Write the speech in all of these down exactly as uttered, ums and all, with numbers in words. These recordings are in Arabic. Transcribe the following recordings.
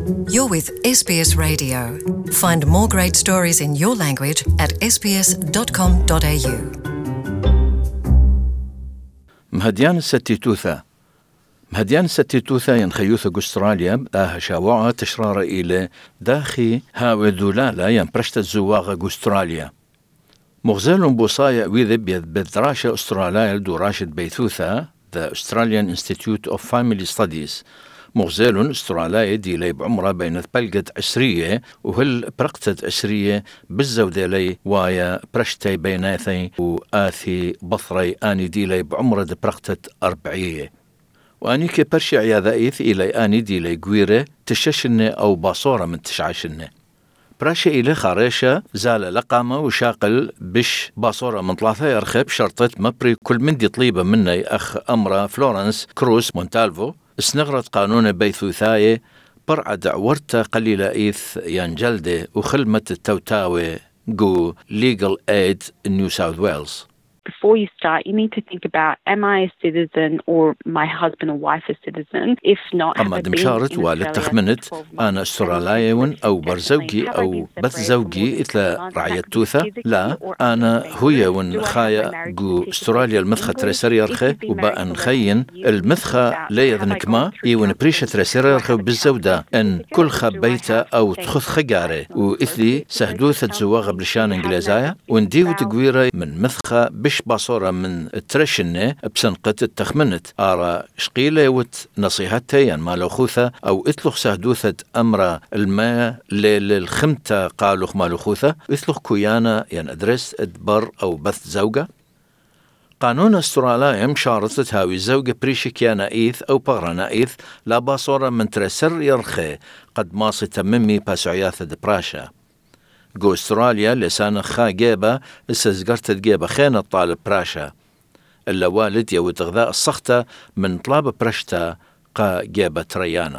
You're with S B S Radio. Find more great stories in your language at s b s dot com dot a u. مهديان الستيتوثا مهديان الستيتوثا ينخيوث أستراليا داها شاوعة تشرار إلى داخي هاوي ذولالا ينبرشت الزواغ أستراليا مغزال بوصايا ويذب بالدراشة أستراليا دراشة بيثوثا The Australian Institute of Family Studies مغزال أستراليا دي لي بعمرة بين بلقة عسرية وهل برقتة عسرية بالزودة لي وايا برشتي بيناثي وآثي بطري آني دي لي بعمرة دي برقتة أربعية وآني كي برشي عياذايث إلي آني دي لي قويرة تششنة أو باصورة من تشعشنة براشة إلي خارشة زال لقامة وشاقل بش باصورة من ثلاثة يرخب شرطة مبري كل من دي طليبة مني أخ أمرا فلورنس كروس مونتالفو اسنغرت قانون بيثوثاية برع دعورتا قليلة إيث ينجلده وخلمة التوتاوي جو Legal Aid in New South Wales. Before you start, you need to think about, am I a citizen or my husband or wife a citizen? If not, أما دمشارت والد تخمنت أنا استراليون أو برزوجي أو بث زوجي إثل رعية توثة لا أنا هوية ون خايا جو استراليا المثخة ترسري أرخي وبقى نخين المثخة لا يذنك ما يون بريشة ترسري أرخي بالزودة أن كل خبيته أو تخذ خجارة وإثلي سهدوثة زواغ بلشان إنجليزايا ونديو تقويرة من مثخة بش باصورة من الترشنة بسنقة التخمنت آرا شقيلة وت نصيحتي يعني ما لو خوثة أو إثلخ سهدوثة أمر الماء للخمتة قالوخ ما لو خوثة إثلخ كويانا يعني أدرس أدبر أو بث زوجة قانون استراليا مشارطت هاوي زوجة بريشكيانا إيث أو بغرانا إيث لا باصورة من ترسر يرخي قد ماصي تممي باسعياثة دبراشا جو استراليا لسان خا جيبة استزقرت جيبة خينة طالب براشا إلا والد يود غذاء الصختة من طلاب برشتا قا جيبة تريانا.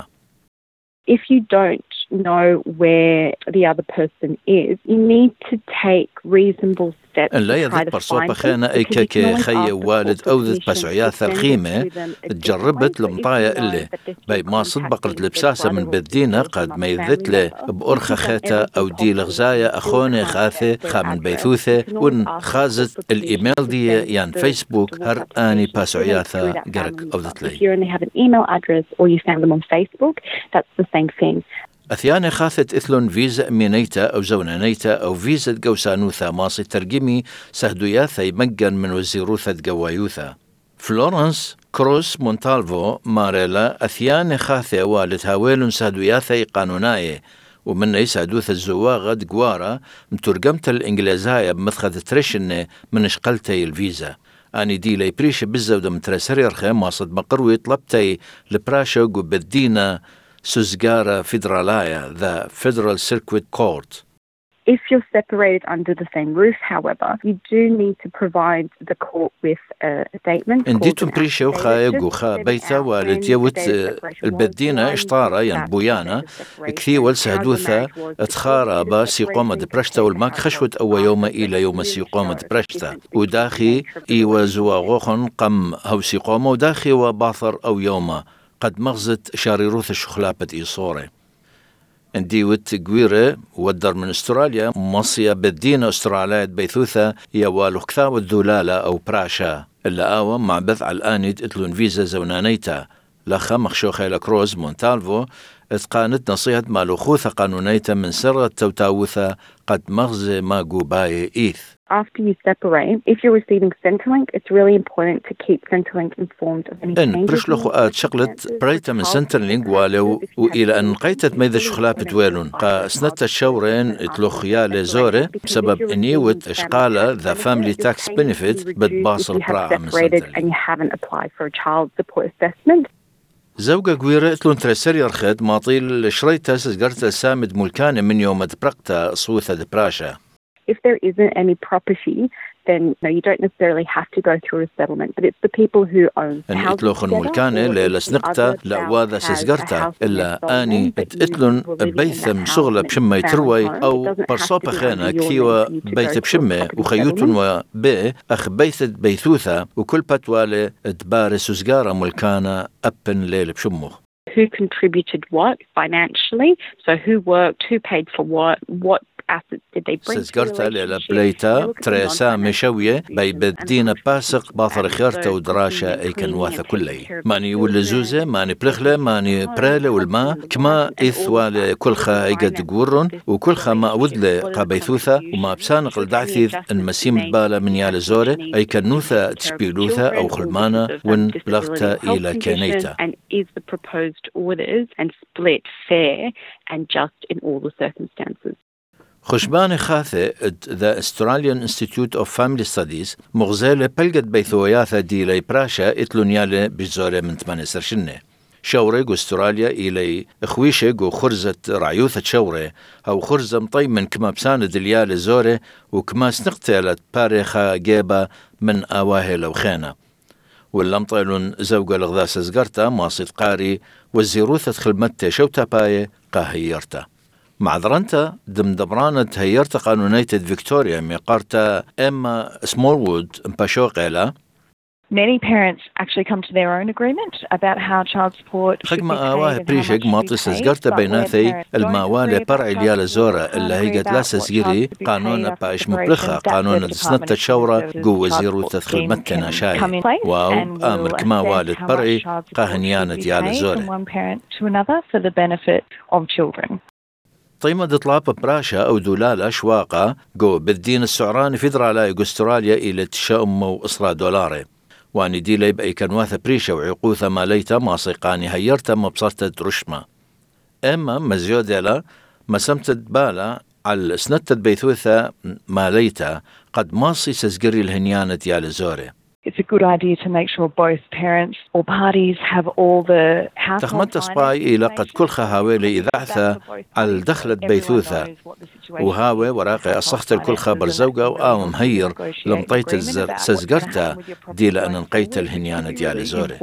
If you don't know where the other person is, you need to take reasonable steps إن لا to try يذب to برصوبة find خينة them, أي because you can كي always خي ask the والد court أو for ذات permission to بسعياث send it الخيمة to them a different تجربت way. So if you لمطايا know اللي that they're still باي ما صد بقرة contacting their لبساسة من brother or بدينا sister or قد some ما other يذت family له member, بأرخة you've done خاتة everything أو دي possible لغزايا and still أخوني can't خاثة get their خا من address. بيثوثة You can always ون ask the court خازت for الإيميل permission to دي send يان the فيسبوك divorce هر آني application to them through باسعياثة that جرك family أو member. ذت If لي you only have an email address or you found them on Facebook, that's the same thing. أثياني خاثت إثلون فيزا مينيتا أو زونانيتا أو فيزا جوسانوثا ماصي ترجمي سهدوياثا يمجن من وزيروثة جوايوثا فلورنس كروس مونتالفو ماريلا أثياني خاثة والد هاويلون سهدوياثا قانوناية ومن يسهدوث الزواغة جوارا مترجمت الإنجليزاية بمثخة ترشنة من اشقلتي الفيزا أني دي لي بريش بالزودة مترسري أرخي ماصد مقروي طلبتي لبراشو بدينا سوزغارا فيدرالايا the Federal Circuit Court. If you're separated under the same roof, however, you do need to provide the court with a statement. انديتم بريشة وخايا وخا بيتا والد يوت البدينة اشطارة ين بويانا كثي والسهدوثة اتخارا با سيقومة دبرشتا والماك خشوت أو يوم إلى يوم سيقومة دبرشتا وداخي إيوا زواغوخن قم هو سيقومة وداخي وباثر أو يوم قد مغزت شاريروث الشخلابة إيصوري انديوت قويرة ودر من استراليا مصيا بدينا استراليا بيثوثة يوالو كثاو الذلالة أو براشا إلا آوا مع بث على الآنيد اتلون فيزا زونانيتا لخا مخشوخي لكروز مونتالفو اتقانت نصيحة مالوخوثة قانونيتا من سر التوتاوثة قد مغزي ما قوباي إيث. After you separate, if you're receiving Centrelink, it's really important to keep Centrelink informed of any changes. إن برشلو خؤات شغلت بريتا من سنترلينج والو وإلى أن قيتت ميذا شخلاب تويلون قا سنت الشورين اتلوخيا لزوري بسبب إنيوت إشقالة ذا فاميلي تاكس بنفيت بتباصل براعة من سنترلينج. زوجة قويرة اتلون ترسري أرخد ماطيل شريتا سجرت سامد ملكانة من يوم تبرقتا صوثة دبراشا. If there isn't any property, then no, you don't necessarily have to go through a settlement, but it's the people who own إن houses إتلوخن ملكانة لسنقتا لأواذا سسقرتا إلا آني إتلون بيثم شغلة بشمة تروي أو برصوبة خانة كثيوة بيث بشمة وخيوتن وبي أخ بيثت بيثوثة وكل بتوالي تبارس سسقارة ملكانة أبن ليل بشمه. who contributed what financially, so who worked, who paid for what, what assets did they bring to the سزگرتا للا relationship. بليتا تريسا مشوية باي بدينا باسق باثر خيرتا ودراشا اي كان واثا كلي ماني ولزوزة ماني بلخلة ماني برالة والما كما إثوال كلخا ايقاد قورن وكلخا ما أودل قابيثوثا وما بسانق الدعثيذ ان مسيم البالة من يال زورة اي كان نوثا تشبيلوثا او خلمانا ون بلغتا إلى كانيتا. And is the proposed orders and split fair and just in all the circumstances? خشبان خاثة The Australian Institute of Family Studies مغزالة بلغت بيثوياثا دي لي براشا اتلونيالة بجزورة من ثمانية سرشنة شورة جو استراليا إلي اخويشة جو خرزة رعيوثة شورة أو خرزة مطي من كما بساند اليالة زورة وكما سنقتالت باريخا جيبا من آواهي لو خانة واللمطيلون زوجة الغذاس زقرتا ماصد قاري والزيروثة خلمتة شوتا باية قاهيرتا معذرنتا دم دبرانة هيرتا قانونية فيكتوريا ميقارتا إما سمولوود مباشوقيلا. Many parents actually come to their own agreement about how child support should be خدمة paid آواه and how بريشك much should be ماطس paid, سزقرتا but where بيناثي parents don't الموالي agree about برع child اليالة support, زورة can't اللي agree هي قد about لا what سزقيري child should be قانون paid باش after مبلخة separation, that قانون the دسنة Department of الشورة Social قوة Services زيرو child support تدخل متنا scheme can شاي come in place واو and will آمر كما assess والد how much برعي child support قاهنيانة should be يالة paid from زورة one parent to another for the benefit of children. طيمة دطلاب براشا أو دولالة شواقة جو بالدين السعراني فيدرالا أستراليا إلى تشاؤم وإصرا دولاري واني دي لي بأي كان واثا بريشا وعقوثا ماليتا ماسيقاني هيرتا مبصرتا رشمة أما مزيوديلا ما سمتت بالا على سنتت بيثوثا ماليتا قد ماصي سزقري الهنيانة ديال زوري. It's a good idea to make sure both parents or parties have all the household تخمت سباي إلى قد كل خهاويلي إذاعثا على دخلت بيثوثا وهاوي وراقي أصخت الكل خبر زوجة وآو مهير لمطيت الزر سزقرتا دي لأن نقيت الهنيانة ديال زوري.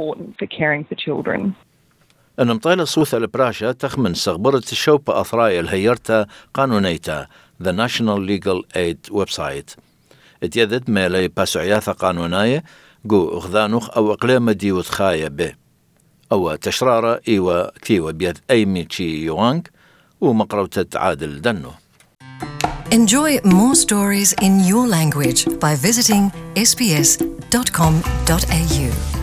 أن مطيلة صوثة البراشا تخمن سغبرت الشوبة أثرايا الهيرتا قانونيتا The National Legal Aid Website اتيذت ميلي باسعياثة قانوناية جو غذانوخ أو أقلام دي وتخايا به أو تشرارة إيوة كيوة بيد أيمي تشي يوانك ومقروتة عادل دنو. Enjoy more stories in your language by visiting s b s dot com dot a u.